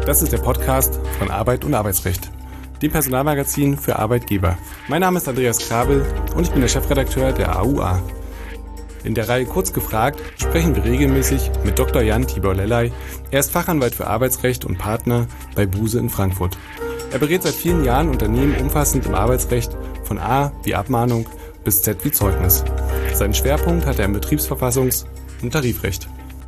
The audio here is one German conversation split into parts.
Das ist der Podcast von Arbeit und Arbeitsrecht, dem Personalmagazin für Arbeitgeber. Mein Name ist Andreas Krabel und ich bin der Chefredakteur der AUA. In der Reihe Kurz gefragt sprechen wir regelmäßig mit Dr. Jan Tibor Lellay. Er ist Fachanwalt für Arbeitsrecht und Partner bei Buse in Frankfurt. Er berät seit vielen Jahren Unternehmen umfassend im Arbeitsrecht von A wie Abmahnung bis Z wie Zeugnis. Seinen Schwerpunkt hat er im Betriebsverfassungs- und Tarifrecht.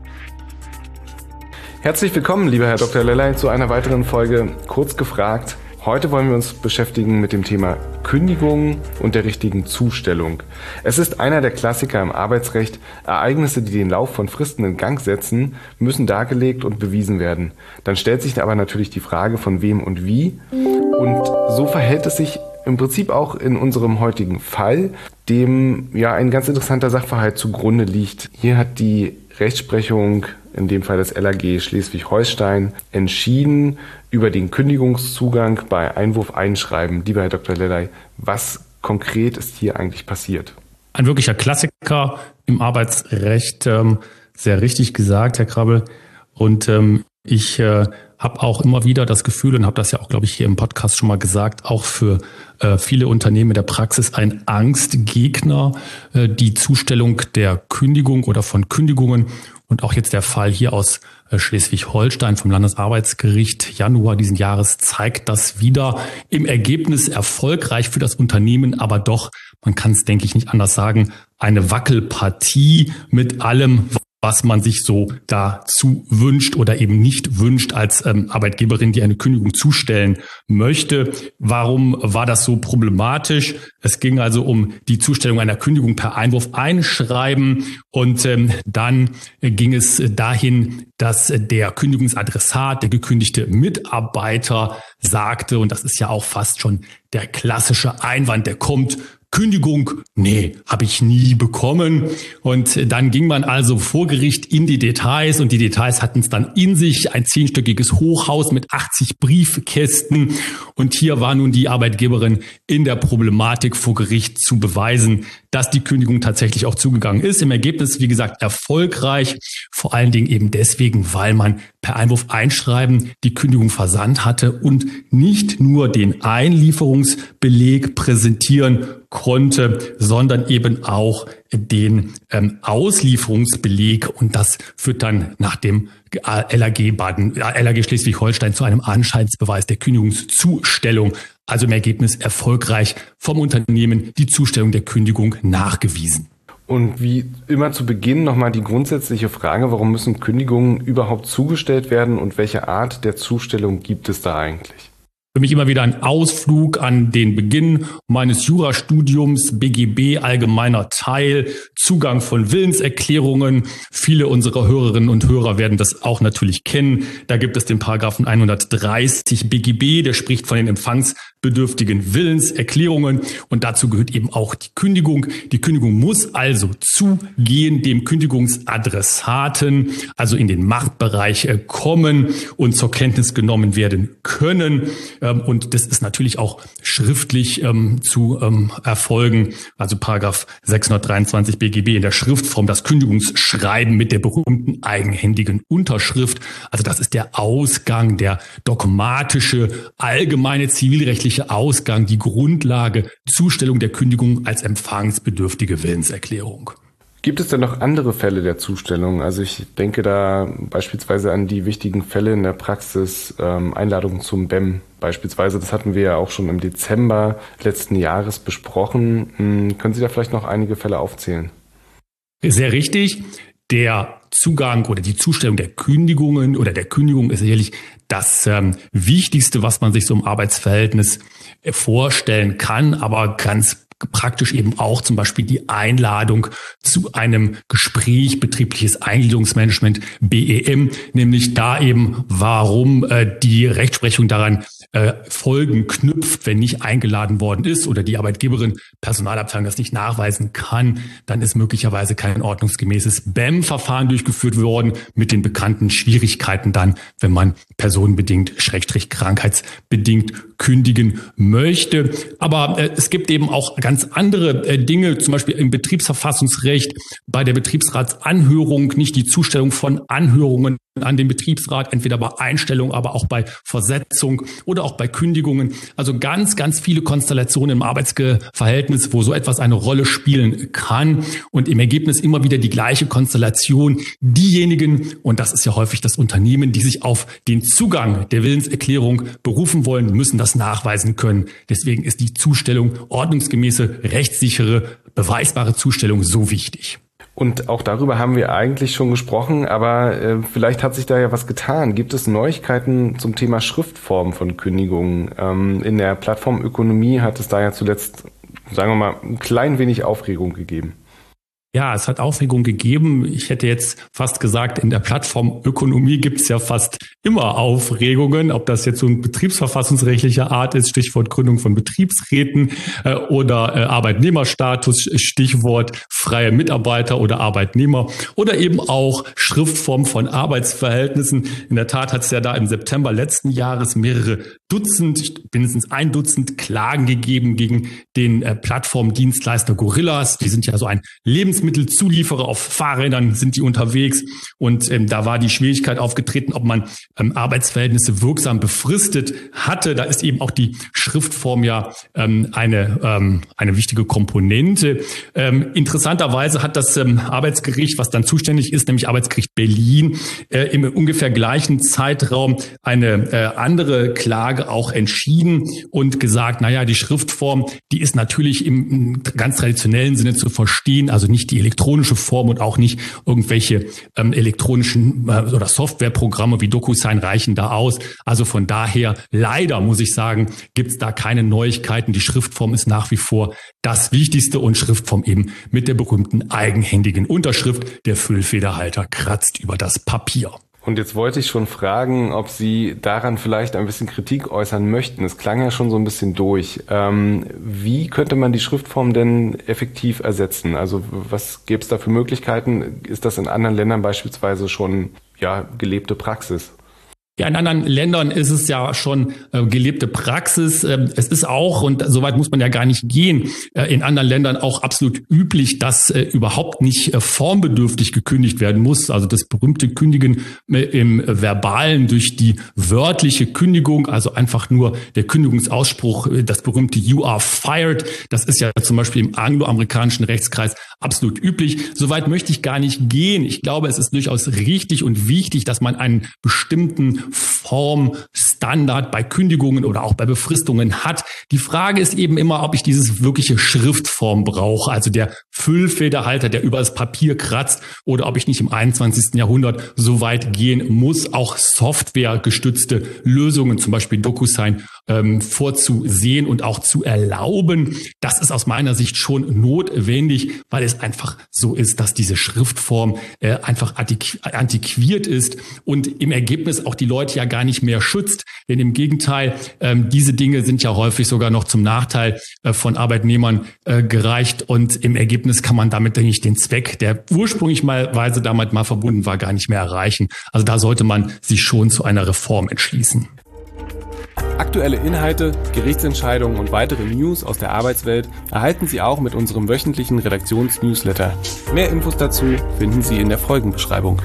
Herzlich willkommen, lieber Herr Dr. Lellay, zu einer weiteren Folge Kurz gefragt. Heute wollen wir uns beschäftigen mit dem Thema Kündigung und der richtigen Zustellung. Es ist einer der Klassiker im Arbeitsrecht. Ereignisse, die den Lauf von Fristen in Gang setzen, müssen dargelegt und bewiesen werden. Dann stellt sich aber natürlich die Frage, von wem und wie. Und so verhält es sich im Prinzip auch in unserem heutigen Fall, dem ja ein ganz interessanter Sachverhalt zugrunde liegt. Hier hat die Rechtsprechung, in dem Fall das LAG Schleswig-Holstein, entschieden über den Kündigungszugang bei Einwurf-Einschreiben. Lieber Herr Dr. Lellay, was konkret ist hier eigentlich passiert? Ein wirklicher Klassiker im Arbeitsrecht, sehr richtig gesagt, Herr Krabel. Und ich habe auch immer wieder das Gefühl und habe das ja auch, glaube ich, hier im Podcast schon mal gesagt, auch für viele Unternehmen in der Praxis ein Angstgegner, die Zustellung der Kündigung oder von Kündigungen. Und auch jetzt der Fall hier aus Schleswig-Holstein vom Landesarbeitsgericht Januar diesen Jahres zeigt das wieder. Im Ergebnis erfolgreich für das Unternehmen, aber doch, man kann es, denke ich, nicht anders sagen, eine Wackelpartie mit allem, was man sich so dazu wünscht oder eben nicht wünscht als Arbeitgeberin, die eine Kündigung zustellen möchte. Warum war das so problematisch? Es ging also um die Zustellung einer Kündigung per Einwurf einschreiben und dann ging es dahin, dass der Kündigungsadressat, der gekündigte Mitarbeiter sagte, und das ist ja auch fast schon der klassische Einwand, der kommt: Kündigung, nee, habe ich nie bekommen. Und dann ging man also vor Gericht in die Details und die Details hatten es dann in sich, ein 10-stöckiges Hochhaus mit 80 Briefkästen. Und hier war nun die Arbeitgeberin in der Problematik vor Gericht zu beweisen, dass die Kündigung tatsächlich auch zugegangen ist. Im Ergebnis, wie gesagt, erfolgreich, vor allen Dingen eben deswegen, weil man per Einwurf einschreiben die Kündigung versandt hatte und nicht nur den Einlieferungsbeleg präsentieren konnte, sondern eben auch den Auslieferungsbeleg, und das führt dann nach dem LAG Schleswig-Holstein zu einem Anscheinsbeweis der Kündigungszustellung. Also im Ergebnis erfolgreich vom Unternehmen die Zustellung der Kündigung nachgewiesen. Und wie immer zu Beginn nochmal die grundsätzliche Frage, warum müssen Kündigungen überhaupt zugestellt werden und welche Art der Zustellung gibt es da eigentlich? Für mich immer wieder ein Ausflug an den Beginn meines Jurastudiums, BGB, allgemeiner Teil, Zugang von Willenserklärungen. Viele unserer Hörerinnen und Hörer werden das auch natürlich kennen. Da gibt es den Paragraphen 130 BGB, der spricht von den empfangsbedürftigen Willenserklärungen. Und dazu gehört eben auch die Kündigung. Die Kündigung muss also zugehen dem Kündigungsadressaten, also in den Machtbereich kommen und zur Kenntnis genommen werden können. Und das ist natürlich auch schriftlich zu erfolgen. Also Paragraph 623 BGB in der Schriftform, das Kündigungsschreiben mit der berühmten eigenhändigen Unterschrift. Also das ist der Ausgang, der dogmatische, allgemeine zivilrechtliche Ausgang, die Grundlage, Zustellung der Kündigung als empfangsbedürftige Willenserklärung. Gibt es denn noch andere Fälle der Zustellung? Also ich denke da beispielsweise an die wichtigen Fälle in der Praxis, Einladungen zum BEM beispielsweise. Das hatten wir ja auch schon im Dezember letzten Jahres besprochen. Können Sie da vielleicht noch einige Fälle aufzählen? Sehr richtig. Der Zugang oder die Zustellung der Kündigungen oder der Kündigung ist sicherlich das Wichtigste, was man sich so im Arbeitsverhältnis vorstellen kann, aber ganz praktisch eben auch zum Beispiel die Einladung zu einem Gespräch, betriebliches Eingliederungsmanagement, BEM, nämlich da eben, warum die Rechtsprechung daran Folgen knüpft, wenn nicht eingeladen worden ist oder die Arbeitgeberin, Personalabteilung das nicht nachweisen kann, dann ist möglicherweise kein ordnungsgemäßes BEM-Verfahren durchgeführt worden mit den bekannten Schwierigkeiten dann, wenn man personenbedingt, krankheitsbedingt kündigen möchte. Aber es gibt eben auch ganz andere Dinge, zum Beispiel im Betriebsverfassungsrecht, bei der Betriebsratsanhörung nicht die Zustellung von Anhörungen an den Betriebsrat, entweder bei Einstellung, aber auch bei Versetzung oder auch bei Kündigungen. Also ganz, ganz viele Konstellationen im Arbeitsverhältnis, wo so etwas eine Rolle spielen kann und im Ergebnis immer wieder die gleiche Konstellation. Diejenigen, und das ist ja häufig das Unternehmen, die sich auf den Zugang der Willenserklärung berufen wollen, müssen das nachweisen können. Deswegen ist die Zustellung, ordnungsgemäße, rechtssichere, beweisbare Zustellung so wichtig. Und auch darüber haben wir eigentlich schon gesprochen, aber vielleicht hat sich da ja was getan. Gibt es Neuigkeiten zum Thema Schriftform von Kündigungen? In der Plattformökonomie hat es da ja zuletzt, sagen wir mal, ein klein wenig Aufregung gegeben. Ja, es hat Aufregung gegeben. Ich hätte jetzt fast gesagt, in der Plattformökonomie gibt es ja fast immer Aufregungen, ob das jetzt so ein betriebsverfassungsrechtlicher Art ist, Stichwort Gründung von Betriebsräten oder Arbeitnehmerstatus, Stichwort freie Mitarbeiter oder Arbeitnehmer oder eben auch Schriftform von Arbeitsverhältnissen. In der Tat hat es ja da im September letzten Jahres mehrere Dutzend, mindestens ein Dutzend Klagen gegeben gegen den Plattformdienstleister Gorillas. Die sind ja so ein Lebensmittelzulieferer, auf Fahrrädern sind die unterwegs und da war die Schwierigkeit aufgetreten, ob man Arbeitsverhältnisse wirksam befristet hatte. Da ist eben auch die Schriftform ja eine wichtige Komponente. Interessanterweise hat das Arbeitsgericht, was dann zuständig ist, nämlich Arbeitsgericht Berlin, im ungefähr gleichen Zeitraum eine andere Klage auch entschieden und gesagt, naja, die Schriftform, die ist natürlich im ganz traditionellen Sinne zu verstehen, also nicht die elektronische Form und auch nicht irgendwelche elektronischen oder Softwareprogramme wie DocuSign reichen da aus. Also von daher, leider muss ich sagen, gibt es da keine Neuigkeiten. Die Schriftform ist nach wie vor das Wichtigste und Schriftform eben mit der berühmten eigenhändigen Unterschrift. Der Füllfederhalter kratzt über das Papier. Und jetzt wollte ich schon fragen, ob Sie daran vielleicht ein bisschen Kritik äußern möchten. Es klang ja schon so ein bisschen durch. Wie könnte man die Schriftform denn effektiv ersetzen? Also was gäbe es da für Möglichkeiten? Ist das in anderen Ländern beispielsweise schon gelebte Praxis? Ja, in anderen Ländern ist es ja schon gelebte Praxis. Es ist auch, und soweit muss man ja gar nicht gehen, in anderen Ländern auch absolut üblich, dass überhaupt nicht formbedürftig gekündigt werden muss. Also das berühmte Kündigen im Verbalen durch die wörtliche Kündigung, also einfach nur der Kündigungsausspruch, das berühmte You are fired. Das ist ja zum Beispiel im angloamerikanischen Rechtskreis absolut üblich. Soweit möchte ich gar nicht gehen. Ich glaube, es ist durchaus richtig und wichtig, dass man einen bestimmten Formstandard bei Kündigungen oder auch bei Befristungen hat. Die Frage ist eben immer, ob ich dieses wirkliche Schriftform brauche, also der Füllfederhalter, der über das Papier kratzt, oder ob ich nicht im 21. Jahrhundert so weit gehen muss, auch softwaregestützte Lösungen, zum Beispiel DocuSign, vorzusehen und auch zu erlauben. Das ist aus meiner Sicht schon notwendig, weil es einfach so ist, dass diese Schriftform einfach antiquiert ist und im Ergebnis auch die Leute ja gar nicht mehr schützt. Denn im Gegenteil, diese Dinge sind ja häufig sogar noch zum Nachteil von Arbeitnehmern gereicht und im Ergebnis kann man damit, denke ich, den Zweck, der ursprünglich damit mal verbunden war, gar nicht mehr erreichen. Also da sollte man sich schon zu einer Reform entschließen. Aktuelle Inhalte, Gerichtsentscheidungen und weitere News aus der Arbeitswelt erhalten Sie auch mit unserem wöchentlichen Redaktionsnewsletter. Mehr Infos dazu finden Sie in der Folgenbeschreibung.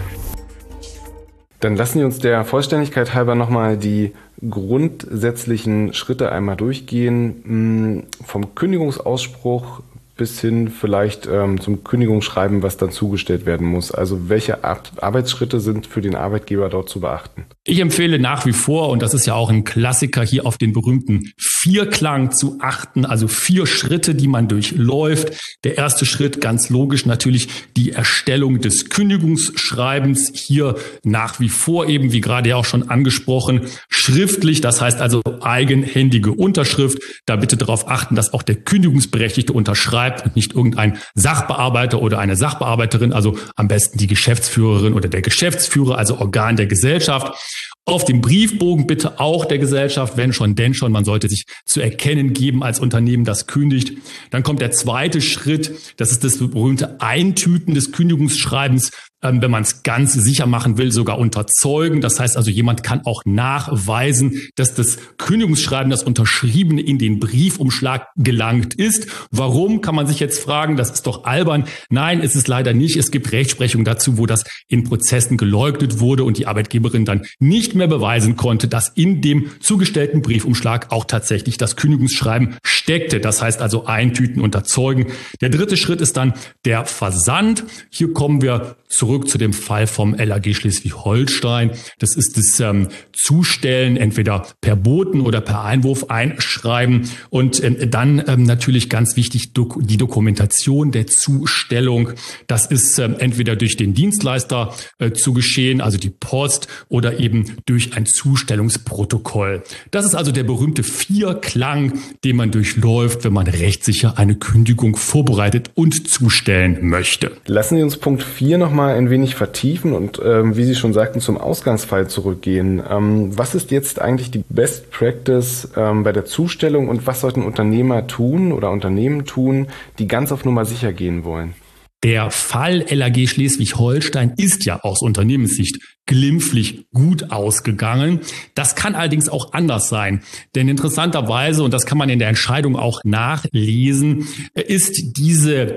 Dann lassen Sie uns der Vollständigkeit halber nochmal die grundsätzlichen Schritte einmal durchgehen. Vom Kündigungsausspruch bis hin vielleicht zum Kündigungsschreiben, was dann zugestellt werden muss. Also welche Arbeitsschritte sind für den Arbeitgeber dort zu beachten? Ich empfehle nach wie vor, und das ist ja auch ein Klassiker, hier auf den berühmten Vierklang zu achten, also 4 Schritte, die man durchläuft. Der erste Schritt, ganz logisch natürlich, die Erstellung des Kündigungsschreibens. Hier nach wie vor eben, wie gerade ja auch schon angesprochen, schriftlich, das heißt also eigenhändige Unterschrift. Da bitte darauf achten, dass auch der Kündigungsberechtigte unterschreibt und nicht irgendein Sachbearbeiter oder eine Sachbearbeiterin, also am besten die Geschäftsführerin oder der Geschäftsführer, also Organ der Gesellschaft. Auf dem Briefbogen bitte auch der Gesellschaft, wenn schon, denn schon. Man sollte sich zu erkennen geben als Unternehmen, das kündigt. Dann kommt der zweite Schritt. Das ist das berühmte Eintüten des Kündigungsschreibens. Wenn man es ganz sicher machen will, sogar unterzeugen. Das heißt also, jemand kann auch nachweisen, dass das Kündigungsschreiben, das Unterschriebene, in den Briefumschlag gelangt ist. Warum, kann man sich jetzt fragen, das ist doch albern. Nein, ist es leider nicht. Es gibt Rechtsprechung dazu, wo das in Prozessen geleugnet wurde und die Arbeitgeberin dann nicht mehr beweisen konnte, dass in dem zugestellten Briefumschlag auch tatsächlich das Kündigungsschreiben steckte. Das heißt also eintüten, unterzeugen. Der dritte Schritt ist dann der Versand. Hier kommen wir zurück zu dem Fall vom LAG Schleswig-Holstein. Das ist das Zustellen, entweder per Boten oder per Einwurf einschreiben. Und dann natürlich ganz wichtig, die Dokumentation der Zustellung. Das ist entweder durch den Dienstleister zu geschehen, also die Post, oder eben durch ein Zustellungsprotokoll. Das ist also der berühmte Vierklang, den man durchläuft, wenn man rechtssicher eine Kündigung vorbereitet und zustellen möchte. Lassen Sie uns Punkt 4 nochmal ein wenig vertiefen und wie Sie schon sagten, zum Ausgangsfall zurückgehen. Was ist jetzt eigentlich die Best Practice bei der Zustellung und was sollten Unternehmer tun oder Unternehmen tun, die ganz auf Nummer sicher gehen wollen? Der Fall LAG Schleswig-Holstein ist ja aus Unternehmenssicht glimpflich gut ausgegangen. Das kann allerdings auch anders sein. Denn interessanterweise, und das kann man in der Entscheidung auch nachlesen, ist diese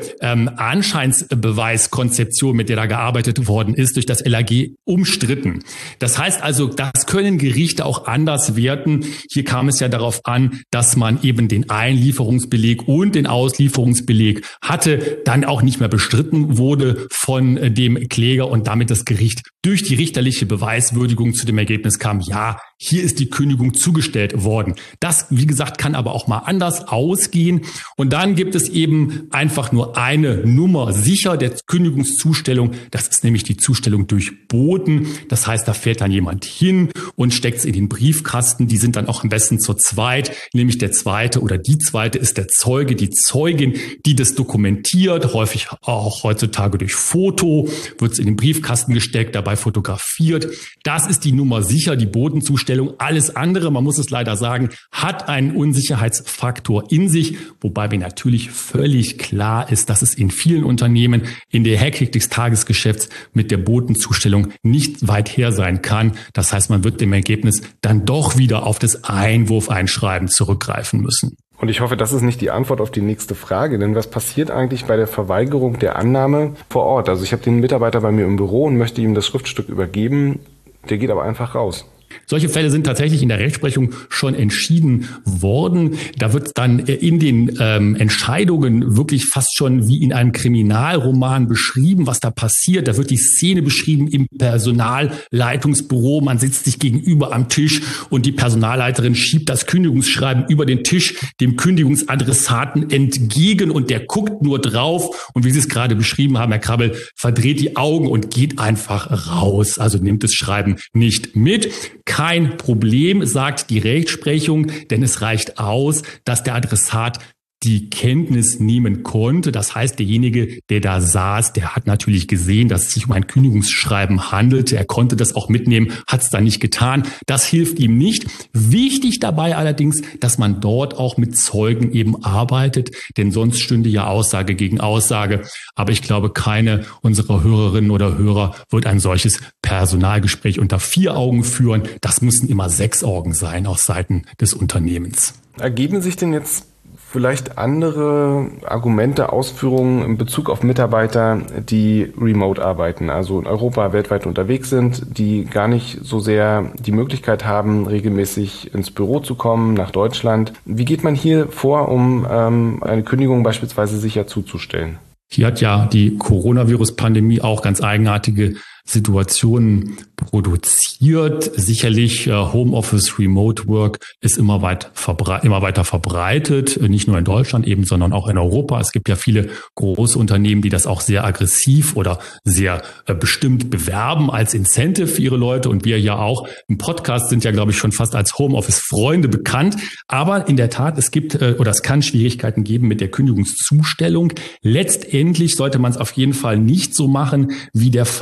Anscheinsbeweiskonzeption, mit der da gearbeitet worden ist, durch das LAG umstritten. Das heißt also, das können Gerichte auch anders werten. Hier kam es ja darauf an, dass man eben den Einlieferungsbeleg und den Auslieferungsbeleg hatte, dann auch nicht mehr bestritten wurde von dem Kläger und damit das Gericht durch die richterliche Beweiswürdigung zu dem Ergebnis kam, ja, hier ist die Kündigung zugestellt worden. Das, wie gesagt, kann aber auch mal anders ausgehen. Und dann gibt es eben einfach nur eine Nummer sicher der Kündigungszustellung. Das ist nämlich die Zustellung durch Boten. Das heißt, da fährt dann jemand hin und steckt es in den Briefkasten. Die sind dann auch am besten zu zweit. Nämlich der zweite oder die zweite ist der Zeuge, die Zeugin, die das dokumentiert. Häufig auch heutzutage durch Foto wird es in den Briefkasten gesteckt, dabei fotografiert. Das ist die Nummer sicher, die Botenzustellung. Alles andere, man muss es leider sagen, hat einen Unsicherheitsfaktor in sich, wobei mir natürlich völlig klar ist, dass es in vielen Unternehmen in der Hektik des Tagesgeschäfts mit der Botenzustellung nicht weit her sein kann. Das heißt, man wird im Ergebnis dann doch wieder auf das Einwurfeinschreiben zurückgreifen müssen. Und ich hoffe, das ist nicht die Antwort auf die nächste Frage, denn was passiert eigentlich bei der Verweigerung der Annahme vor Ort? Also ich habe den Mitarbeiter bei mir im Büro und möchte ihm das Schriftstück übergeben, der geht aber einfach raus. Solche Fälle sind tatsächlich in der Rechtsprechung schon entschieden worden. Da wird dann in den Entscheidungen wirklich fast schon wie in einem Kriminalroman beschrieben, was da passiert. Da wird die Szene beschrieben im Personalleitungsbüro. Man sitzt sich gegenüber am Tisch und die Personalleiterin schiebt das Kündigungsschreiben über den Tisch dem Kündigungsadressaten entgegen und der guckt nur drauf. Und wie Sie es gerade beschrieben haben, Herr Krabbel, verdreht die Augen und geht einfach raus. Also nimmt das Schreiben nicht mit. Kein Problem, sagt die Rechtsprechung, denn es reicht aus, dass der Adressat die Kenntnis nehmen konnte. Das heißt, derjenige, der da saß, der hat natürlich gesehen, dass es sich um ein Kündigungsschreiben handelte. Er konnte das auch mitnehmen, hat es dann nicht getan. Das hilft ihm nicht. Wichtig dabei allerdings, dass man dort auch mit Zeugen eben arbeitet, denn sonst stünde ja Aussage gegen Aussage. Aber ich glaube, keine unserer Hörerinnen oder Hörer wird ein solches Personalgespräch unter 4 Augen führen. Das müssen immer 6 Augen sein aus Seiten des Unternehmens. Ergeben sich denn jetzt vielleicht andere Argumente, Ausführungen in Bezug auf Mitarbeiter, die remote arbeiten, also in Europa weltweit unterwegs sind, die gar nicht so sehr die Möglichkeit haben, regelmäßig ins Büro zu kommen, nach Deutschland. Wie geht man hier vor, um eine Kündigung beispielsweise sicher zuzustellen? Hier hat ja die Coronavirus-Pandemie auch ganz eigenartige Situationen produziert. Sicherlich Homeoffice, Remote Work ist immer weiter verbreitet, nicht nur in Deutschland eben, sondern auch in Europa. Es gibt ja viele große Unternehmen, die das auch sehr aggressiv oder sehr bestimmt bewerben als Incentive für ihre Leute. Und wir ja auch im Podcast sind ja, glaube ich, schon fast als Homeoffice-Freunde bekannt. Aber in der Tat, es kann Schwierigkeiten geben mit der Kündigungszustellung. Letztendlich sollte man es auf jeden Fall nicht so machen, wie der Fall, der ja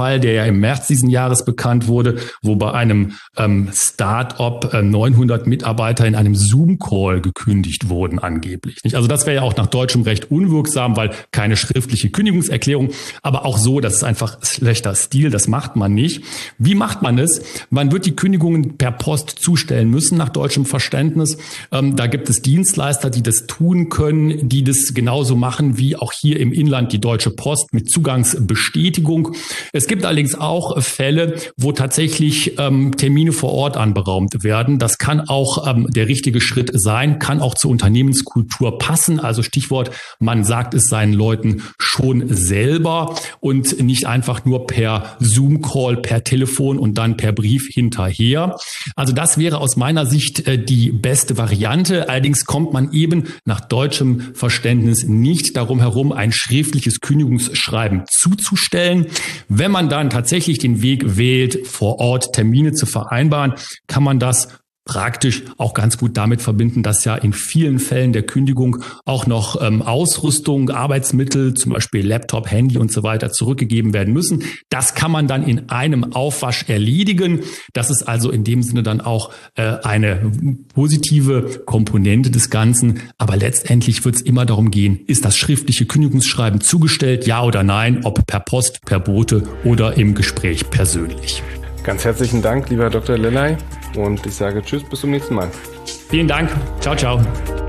im März diesen Jahres bekannt wurde, wo bei einem Start-up 900 Mitarbeiter in einem Zoom-Call gekündigt wurden angeblich. Also das wäre ja auch nach deutschem Recht unwirksam, weil keine schriftliche Kündigungserklärung, aber auch so, das ist einfach schlechter Stil, das macht man nicht. Wie macht man es? Man wird die Kündigungen per Post zustellen müssen nach deutschem Verständnis. Da gibt es Dienstleister, die das tun können, die das genauso machen wie auch hier im Inland die Deutsche Post mit Zugangsbestätigung. Es gibt allerdings auch Fälle, wo tatsächlich Termine vor Ort anberaumt werden. Das kann auch der richtige Schritt sein, kann auch zur Unternehmenskultur passen. Also Stichwort, man sagt es seinen Leuten schon selber und nicht einfach nur per Zoom-Call, per Telefon und dann per Brief hinterher. Also das wäre aus meiner Sicht die beste Variante. Allerdings kommt man eben nach deutschem Verständnis nicht darum herum, ein schriftliches Kündigungsschreiben zuzustellen. Wenn man dann tatsächlich den Weg wählt, vor Ort Termine zu vereinbaren, kann man das praktisch auch ganz gut damit verbinden, dass ja in vielen Fällen der Kündigung auch noch Ausrüstung, Arbeitsmittel, zum Beispiel Laptop, Handy und so weiter zurückgegeben werden müssen. Das kann man dann in einem Aufwasch erledigen. Das ist also in dem Sinne dann auch eine positive Komponente des Ganzen. Aber letztendlich wird es immer darum gehen, ist das schriftliche Kündigungsschreiben zugestellt, ja oder nein, ob per Post, per Bote oder im Gespräch persönlich. Ganz herzlichen Dank, lieber Herr Dr. Lelay. Und ich sage Tschüss, bis zum nächsten Mal. Vielen Dank. Ciao, ciao.